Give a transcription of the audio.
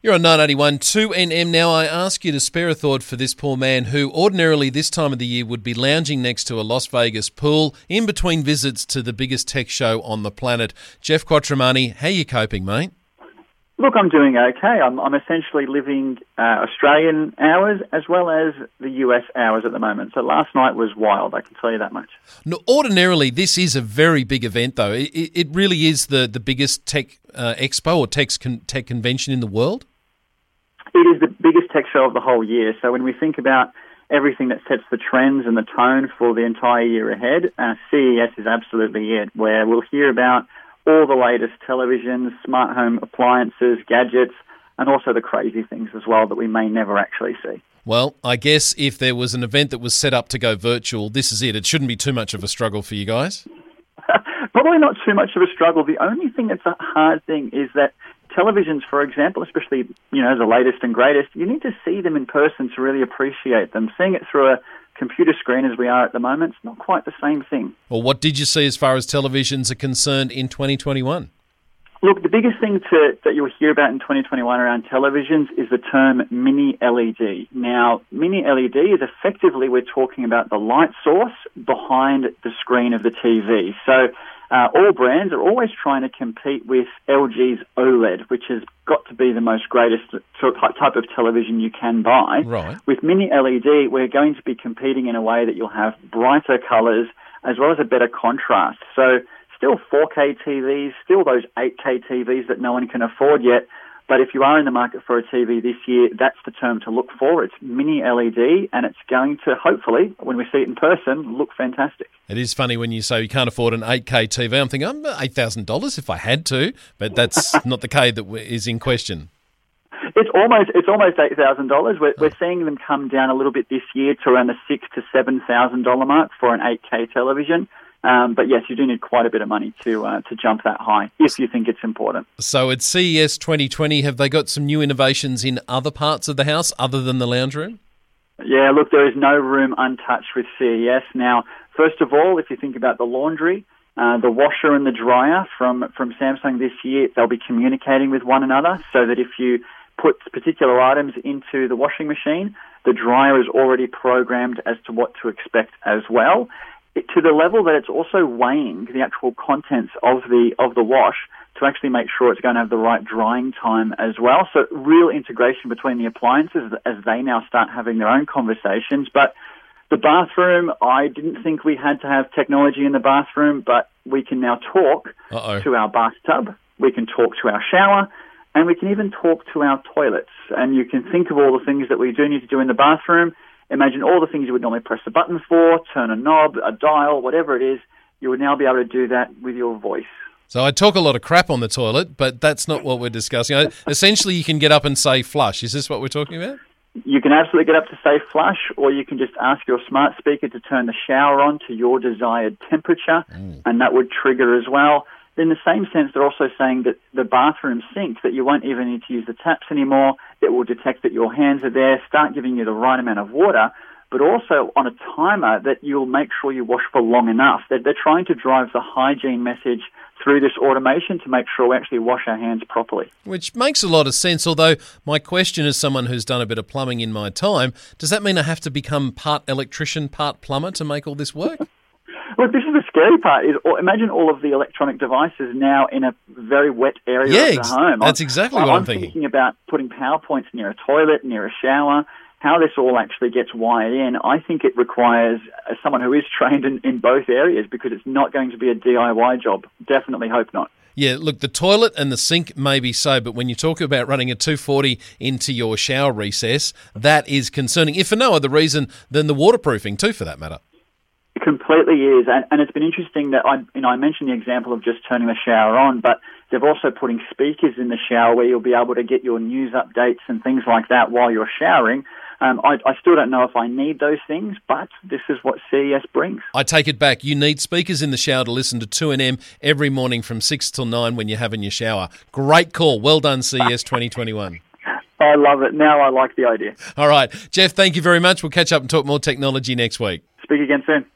You're on 981 2NM now. I ask you to spare a thought for this poor man who ordinarily this time of the year would be lounging next to a Las Vegas pool in between visits to the biggest tech show on the planet. Jeff Quattromani, how are you coping, mate? Look, I'm doing okay. I'm essentially living Australian hours as well as the US hours at the moment. So last night was wild, I can tell you that much. No, ordinarily, this is a very big event, though. It really is the biggest tech expo or tech convention in the world? It is the biggest tech show of the whole year. So when we think about everything that sets the trends and the tone for the entire year ahead, CES is absolutely it, where we'll hear about all the latest televisions, smart home appliances, gadgets, and also the crazy things as well that we may never actually see. Well, I guess if there was an event that was set up to go virtual, this is it. It shouldn't be too much of a struggle for you guys. Probably not too much of a struggle. The only thing that's a hard thing is that televisions, for example, especially, the latest and greatest, you need to see them in person to really appreciate them. Seeing it through a computer screen as we are at the moment, it's not quite the same thing. Well, what did you see as far as televisions are concerned in 2021? Look, the biggest thing that you'll hear about in 2021 around televisions is the term mini LED. Now, mini LED is effectively, we're talking about the light source behind the screen of the TV. So all brands are always trying to compete with LG's OLED, which has got to be the most greatest type of television you can buy. Right. With mini LED, we're going to be competing in a way that you'll have brighter colours as well as a better contrast. So still 4K TVs, still those 8K TVs that no one can afford yet. But if you are in the market for a TV this year, that's the term to look for. It's mini LED, and it's going to, hopefully, when we see it in person, look fantastic. It is funny when you say you can't afford an 8K TV. I'm thinking, $8,000 if I had to, but that's not the K that is in question. It's almost $8,000. We're seeing them come down a little bit this year to around the $6,000 to $7,000 mark for an 8K television. But yes, you do need quite a bit of money to jump that high if you think it's important. So at CES 2020, have they got some new innovations in other parts of the house other than the lounge room? Yeah, look, there is no room untouched with CES. Now, first of all, if you think about the laundry, the washer and the dryer from Samsung this year, they'll be communicating with one another so that if you put particular items into the washing machine, the dryer is already programmed as to what to expect as well. To the level that it's also weighing the actual contents of the wash to actually make sure it's going to have the right drying time as well. So real integration between the appliances as they now start having their own conversations. But the bathroom, I didn't think we had to have technology in the bathroom, but we can now talk to our bathtub, we can talk to our shower, and we can even talk to our toilets. And you can think of all the things that we do need to do in the bathroom. Imagine all the things you would normally press a button for, turn a knob, a dial, whatever it is. You would now be able to do that with your voice. So I talk a lot of crap on the toilet, but that's not what we're discussing. Essentially, you can get up and say flush. Is this what we're talking about? You can absolutely get up to say flush, or you can just ask your smart speaker to turn the shower on to your desired temperature, and that would trigger as well. In the same sense, they're also saying that the bathroom sink, that you won't even need to use the taps anymore. It will detect that your hands are there, start giving you the right amount of water, but also on a timer that you'll make sure you wash for long enough. They're trying to drive the hygiene message through this automation to make sure we actually wash our hands properly. Which makes a lot of sense, although my question as someone who's done a bit of plumbing in my time, does that mean I have to become part electrician, part plumber to make all this work? Look, this is the scary part. Imagine all of the electronic devices now in a very wet area of the home. That's exactly what I'm thinking. I'm thinking about putting power points near a toilet, near a shower, how this all actually gets wired in. I think it requires someone who is trained in both areas because it's not going to be a DIY job. Definitely hope not. Yeah, look, the toilet and the sink maybe so, but when you talk about running a 240 into your shower recess, that is concerning, if for no other reason than the waterproofing too, for that matter. It completely is, and it's been interesting that I mentioned the example of just turning the shower on, but they've also putting speakers in the shower where you'll be able to get your news updates and things like that while you're showering. I still don't know if I need those things, but this is what CES brings. I take it back. You need speakers in the shower to listen to 2NM every morning from 6 till 9 when you're having your shower. Great call. Well done, CES 2021. I love it. Now I like the idea. All right. Jeff, thank you very much. We'll catch up and talk more technology next week. Speak again soon.